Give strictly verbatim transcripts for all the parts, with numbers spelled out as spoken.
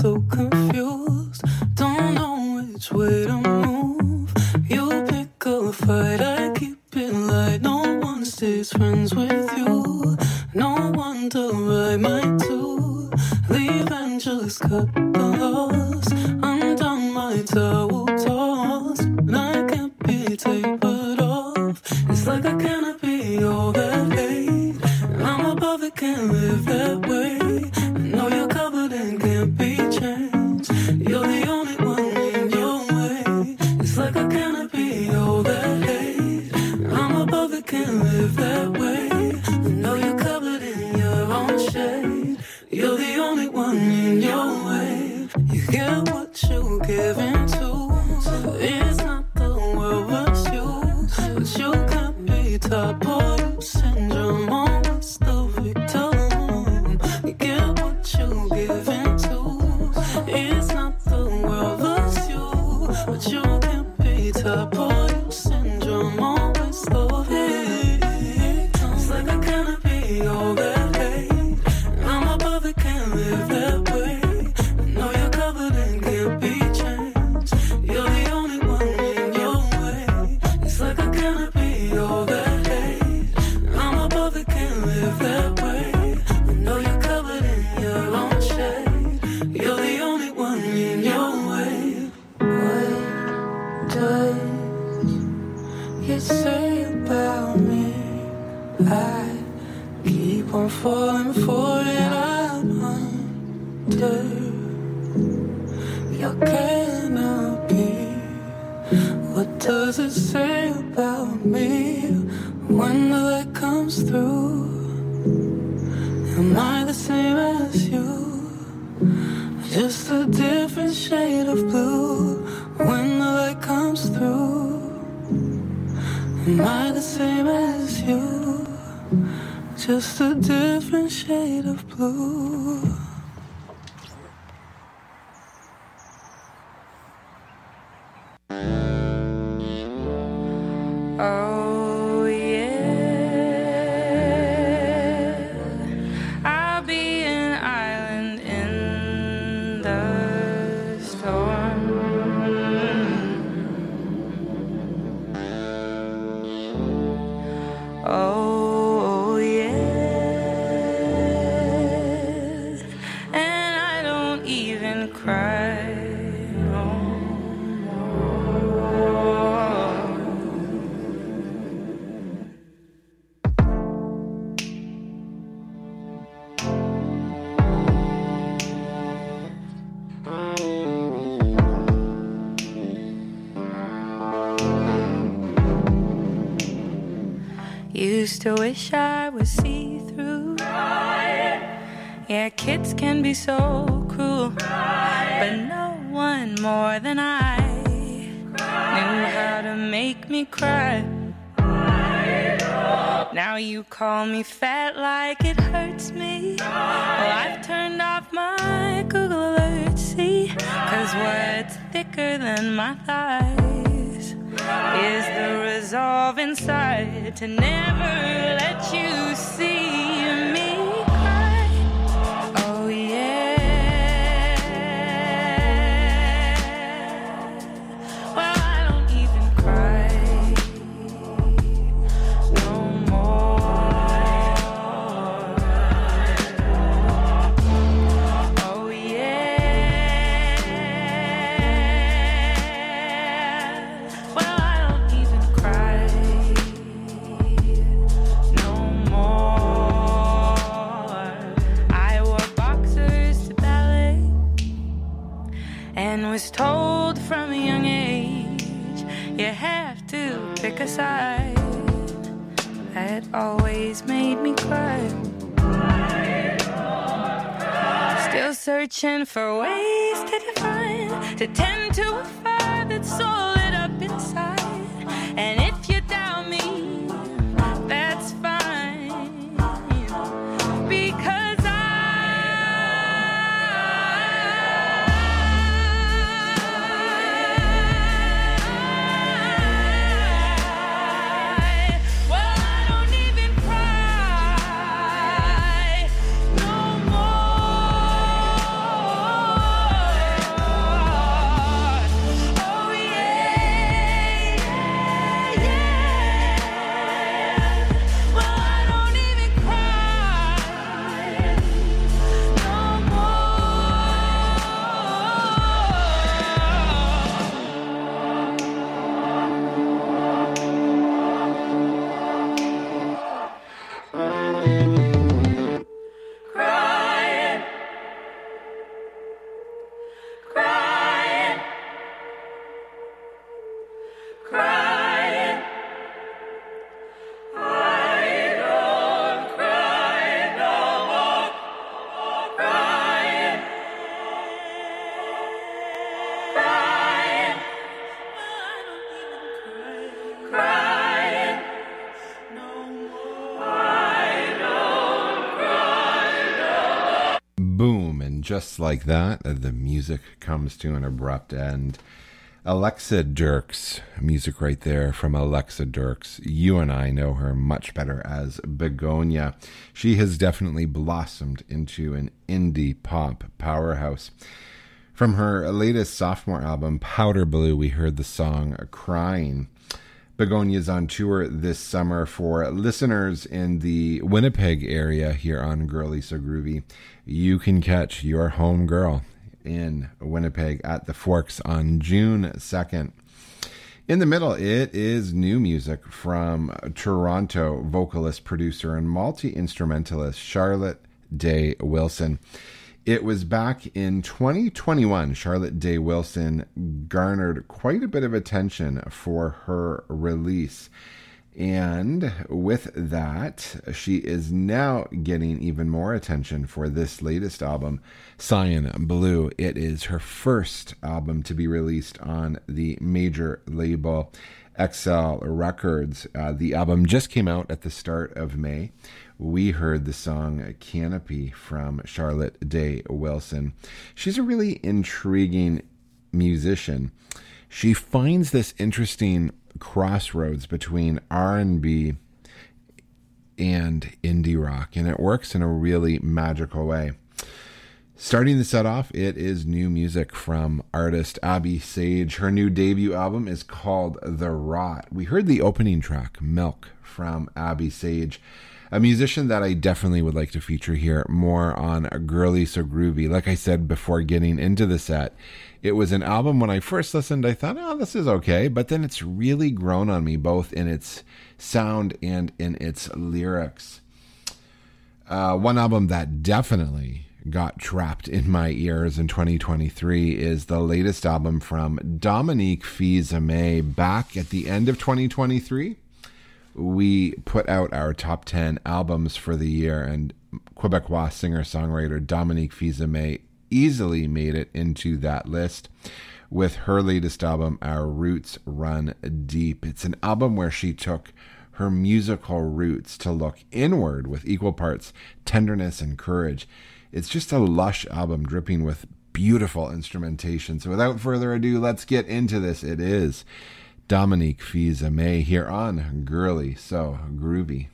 so confused, don't know which way to move. You pick a fight, I keep it light. No one stays friends with you. No wonder I might too. Leave and just cut the loss. Undone my towel toss, and I can't be tapered off. It's like I cannot be all that hate, and I'm above it, can't live that way. I know you're covered and can't be changed. You're the only one in your way. It's like I cannot be all that hate, and I'm above it, can't live that way. I know you're covered in your own shade. You're the only one in your way. You get what you give into. It's not the world but you, but you can't be top or you syndrome. Always the victim. You get what you give into. It's not the world but you, but you can't be top or you syndrome. Always the victim. It's like I cannot be all that hate, and I'm above it, can't live that way. I know you're covered and can't be changed. You're the only one in your way. It's like I cannot be all that hate, and I'm above it, can't live that way. I know you're covered in your own shade. You're the only one in your way. What does it say about me? I keep on falling for it. I wonder your canopy. What does it say about me when the light comes through? Am I the same as you? Just a different shade of blue when the light comes through. Am I the same as you? Just a different shade of blue. Oh yeah, I'll be an island in the storm. Oh yeah, and I don't even cry no more. Used to wish I was see-through. Yeah, kids can be so cruel, but no one more than I knew how to make me cry. Now you call me fat like it hurts me. Well, I've turned off my Google Alerts, see? Cause what's thicker than my thighs is the resolve inside to never let you see me cry. Oh yeah. Well, I don't even cry no more. Oh yeah. Well, I don't even cry no more. I wore boxers to ballet and was told from a young age you have to pick a side. That always made me cry. Still searching for ways to define, to tend to a fire that's so lit up inside. And if you doubt me, that's fine, because I well, I don't even cry no more. just like that, the music comes to an abrupt end. Alexa Dirks, music right there from Alexa Dirks. You and I know her much better as Begonia. She has definitely blossomed into an indie pop powerhouse. From her latest sophomore album, Powder Blue, we heard the song Crying. Begonia's on tour this summer. For listeners in the Winnipeg area here on Girly So Groovy, you can catch your home girl in Winnipeg at the Forks on June second. In the middle, it is new music from Toronto vocalist, producer, and multi-instrumentalist Charlotte Day Wilson. It was back in twenty twenty-one. Charlotte Day Wilson garnered quite a bit of attention for her release. And with that, she is now getting even more attention for this latest album, Cyan Blue. It is her first album to be released on the major label X L Records. Uh, the album just came out at the start of May. We heard the song Canopy from Charlotte Day Wilson. She's a really intriguing musician. She finds this interesting crossroads between R and B and indie rock, and it works in a really magical way. Starting the set off, it is new music from artist Abby Sage. Her new debut album is called The Rot. We heard the opening track, Milk, from Abby Sage, a musician that I definitely would like to feature here more on a Girly So Groovy. Like I said before getting into the set, it was an album when I first listened, I thought, oh, this is okay. But then it's really grown on me, both in its sound and in its lyrics. Uh, one album that definitely got trapped in my ears in twenty twenty-three is the latest album from Dominique Fils-Aimé. Back at the end of twenty twenty-three, we put out our top ten albums for the year, and Quebecois singer-songwriter Dominique Fils-Aimé easily made it into that list with her latest album, Our Roots Run Deep. It's an album where she took her musical roots to look inward with equal parts tenderness and courage. It's just a lush album dripping with beautiful instrumentation. So without further ado, let's get into this. It is Dominique Fils-Aimé here on Girly So Groovy.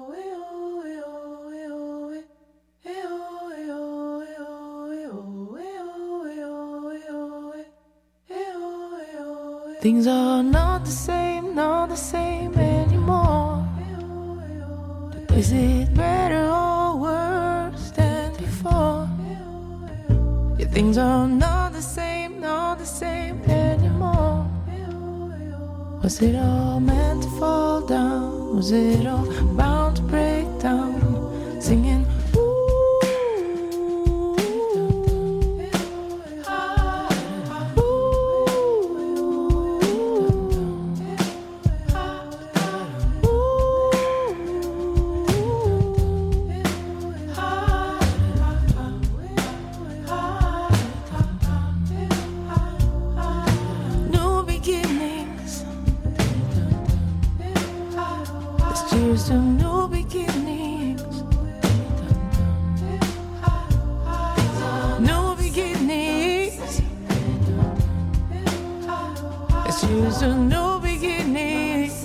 Things are not the same, not the same anymore. Is it better or worse than before? Yeah, things are not the same, not the same anymore. Was it all meant to fall down? Was it all bound to break down? Singing to new beginnings, new beginnings. It's just a new beginnings,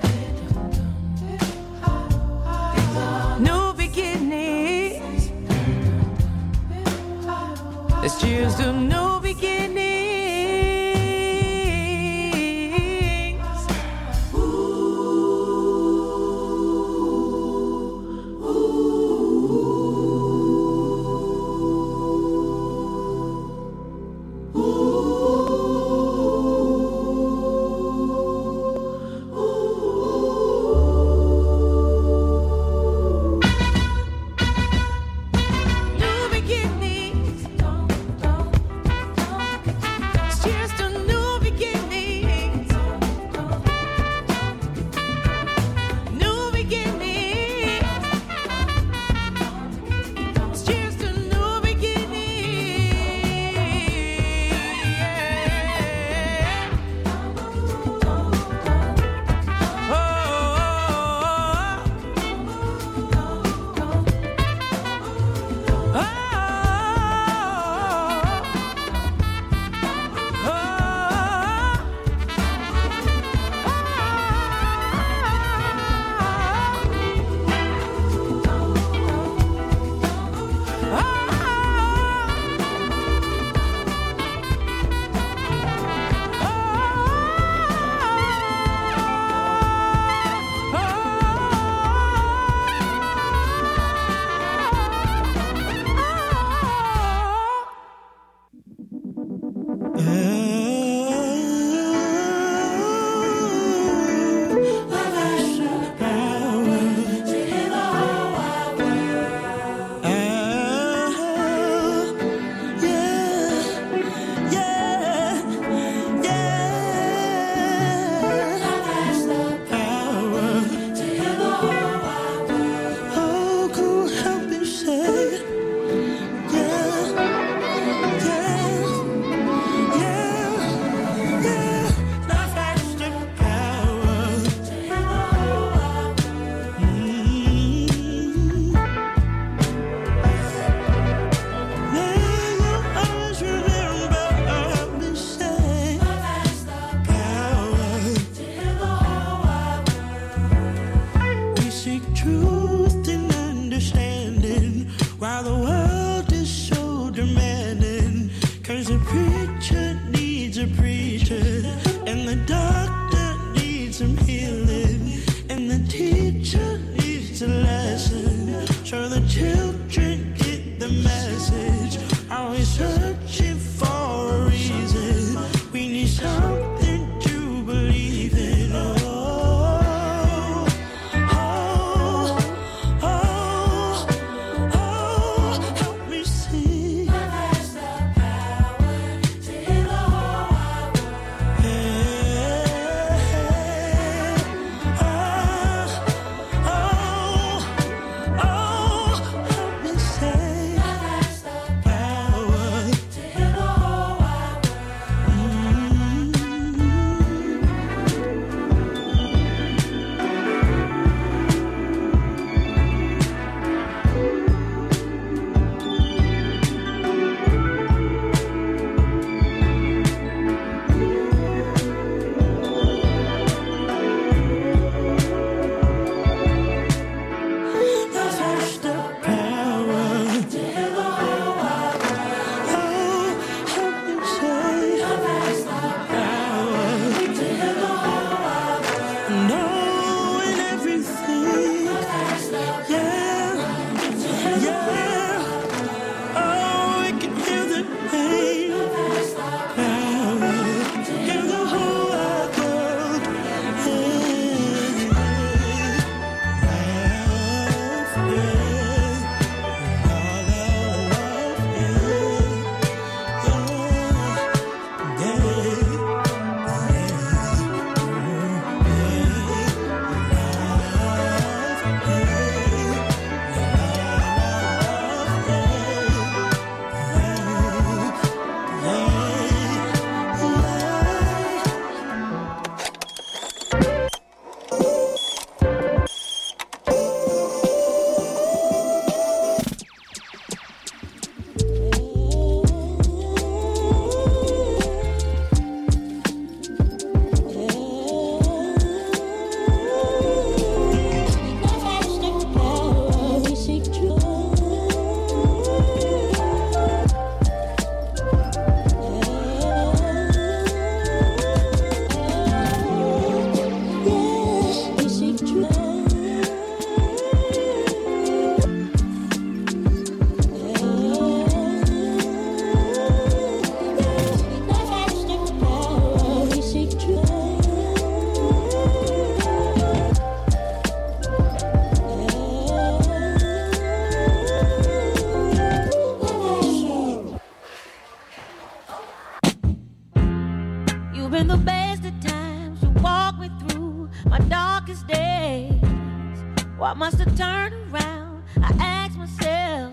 new beginnings. It's just a new beginnings. Ooh. And the doctor needs some healing, and the teacher needs a lesson. Sure, the children get the message. Always searching for a reason. We need something to believe in. Oh, oh, oh, oh, help me see. Love has the power to heal the whole wide world. Hey, oh, oh, oh, help me say. Love has the power to heal the whole wide world. Love has the power to heal the whole wide world. Oh, help me say. Love has the power to heal the whole wide world. Knowing everything. Love has the yeah, yeah. Oh, it can heal the pain. Love has the power to heal the whole wide world. You've been the best at times. You walk me through my darkest days. Why must I turn around? I ask myself.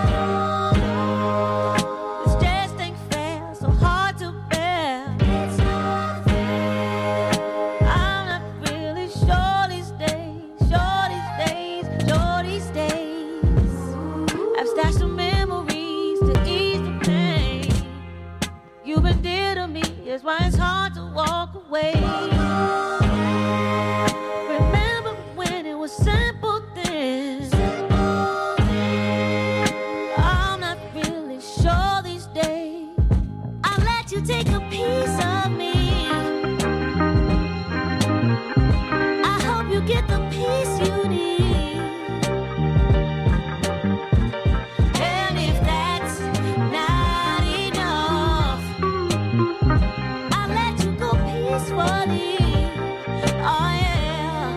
This just ain't fair, so hard to bear. It's not fair. I'm not really sure these days, sure these days, sure these days. I've stashed some memories to ease the pain. You've been dear to me, that's why it's hard to walk away. Remember when it was simple then? I'm not really sure these days. I'll let you take a piece of me. I hope you get the peace you need. And if that's not enough, I'll let you go peacefully. Oh yeah.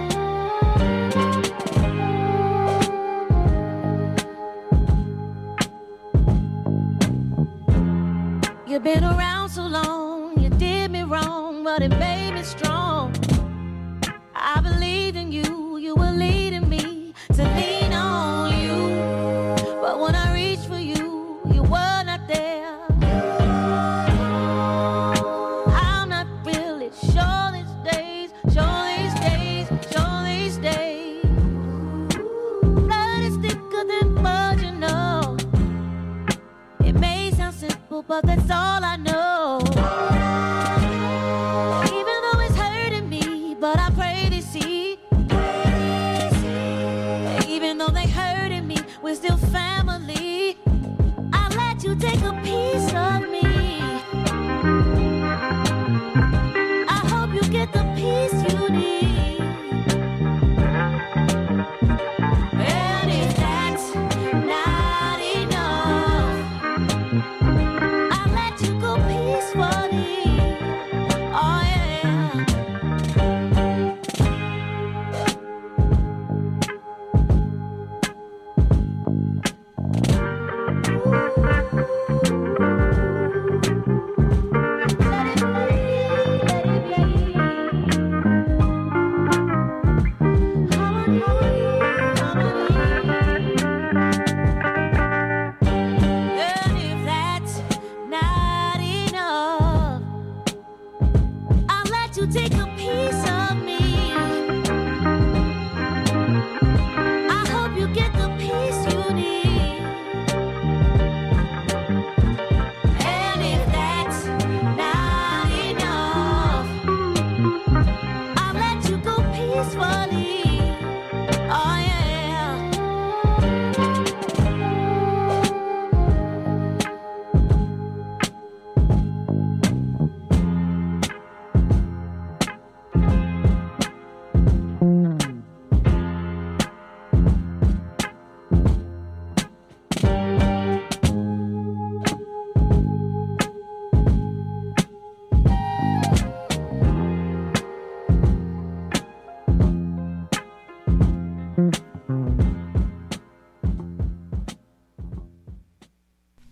You've been around so long, you did me wrong, but it made me strong. I believed in you, you were leading me to lean on you. But when I reached for you, you were not there. I'm not really sure these days, sure these days, sure these days. Blood is thicker than blood, you know. It may sound simple, but that's all I know. Even though it's hurt.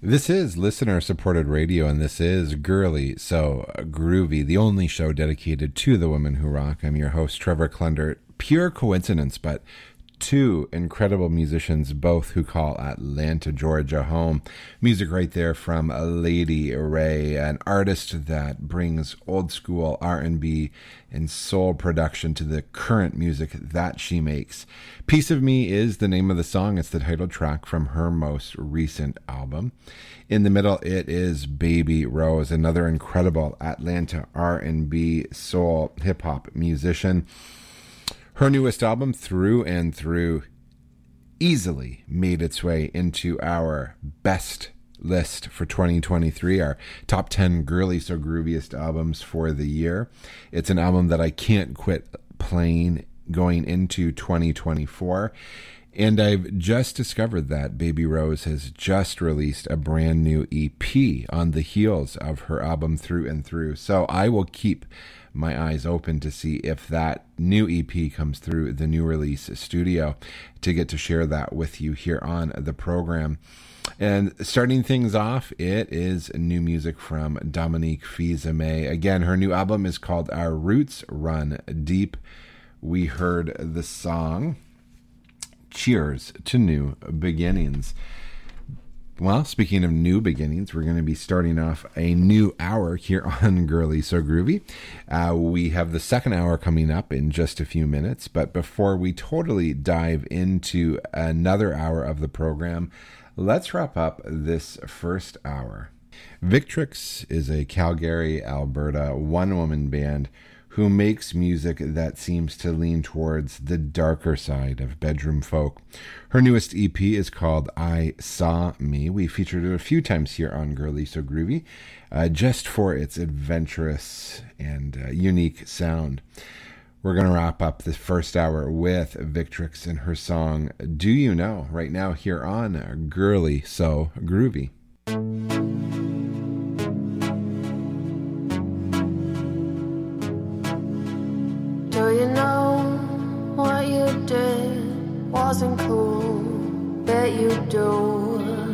This is listener-supported radio, and this is Girly So Groovy, the only show dedicated to the women who rock. I'm your host, Trevor Klundert. Pure coincidence, but two incredible musicians, both who call Atlanta, Georgia home. Music right there from Lady Ray, an artist that brings old school R and B and soul production to the current music that she makes. Piece of Me is the name of the song. It's the title track from her most recent album. In the middle, it is Baby Rose, another incredible Atlanta R and B soul hip-hop musician. Her newest album, Through and Through, easily made its way into our best list for twenty twenty-three, our top ten Girly So Grooviest albums for the year. It's an album that I can't quit playing going into twenty twenty-four. And I've just discovered that Baby Rose has just released a brand new E P on the heels of her album Through and Through. So I will keep my eyes open to see if that new E P comes through the new release studio to get to share that with you here on the program. And starting things off, it is new music from Dominique Fils-Aimé. Again, her new album is called Our Roots Run Deep. We heard the song Cheers to New Beginnings. Well, speaking of new beginnings, we're going to be starting off a new hour here on Girly So Groovy. Uh, we have the second hour coming up in just a few minutes, but before we totally dive into another hour of the program, let's wrap up this first hour. Victrix is a Calgary, Alberta one-woman band who makes music that seems to lean towards the darker side of bedroom folk. Her newest E P is called I Saw Me. We featured it a few times here on Girly So Groovy, uh, just for its adventurous and uh, unique sound. We're going to wrap up the first hour with Victrix and her song Do You Know, right now here on Girly So Groovy. Do you know what you did wasn't cool? Bet you do.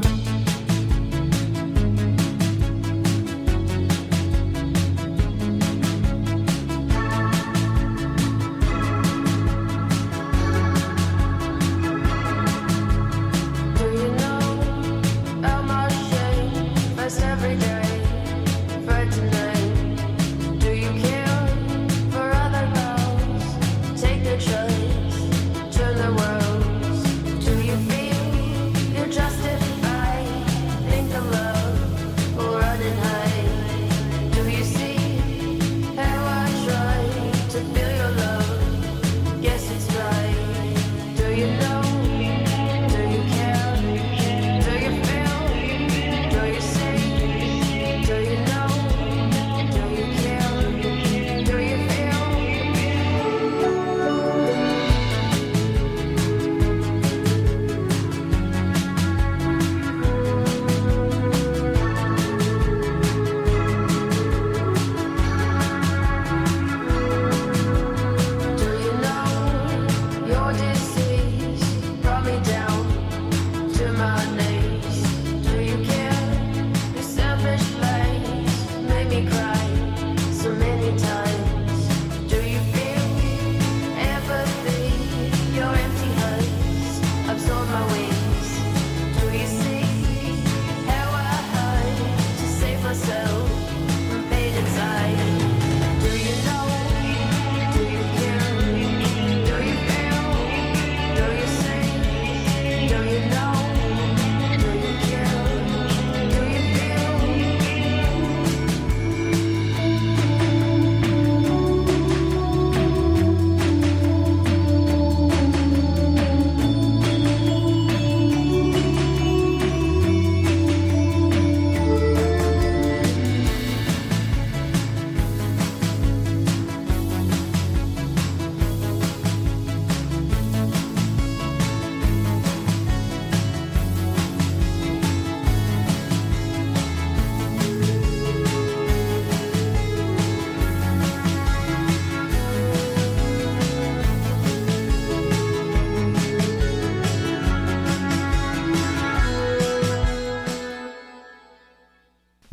Do you know about my shame? First every day, for tonight. Do you care for other girls? Take the choice, turn the world. Do you feel you're justified?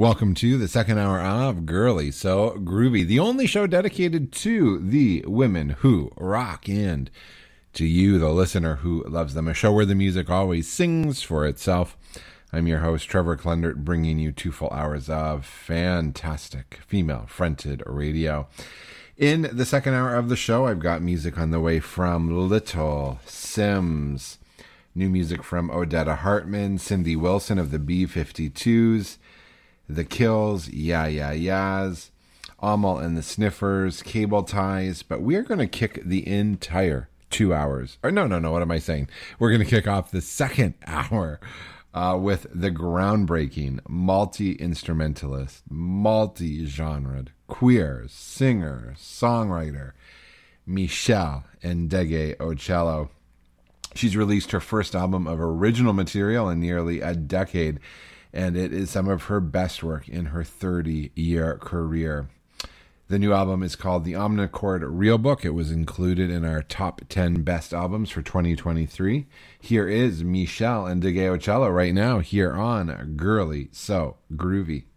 Welcome to the second hour of Girly So Groovy, the only show dedicated to the women who rock and to you, the listener who loves them. A show where the music always sings for itself. I'm your host, Trevor Klendert, bringing you two full hours of fantastic female-fronted radio. In the second hour of the show, I've got music on the way from Little Sims. New music from Odetta Hartman, Cindy Wilson of the B fifty-twos, The Kills, Yeah Yeah Yeahs, Amal and the Sniffers, Cable Ties. But we are going to kick the entire two hours. Or no, no, no, what am I saying? We're going to kick off the second hour uh, with the groundbreaking, multi-instrumentalist, multi-genred, queer, singer, songwriter, Michelle Ndegeocello. She's released her first album of original material in nearly a decade, and it is some of her best work in her thirty-year career. The new album is called The Omnichord Real Book. It was included in our top ten best albums for twenty twenty-three. Here is Michelle Ndegeocello right now here on Girly So Groovy.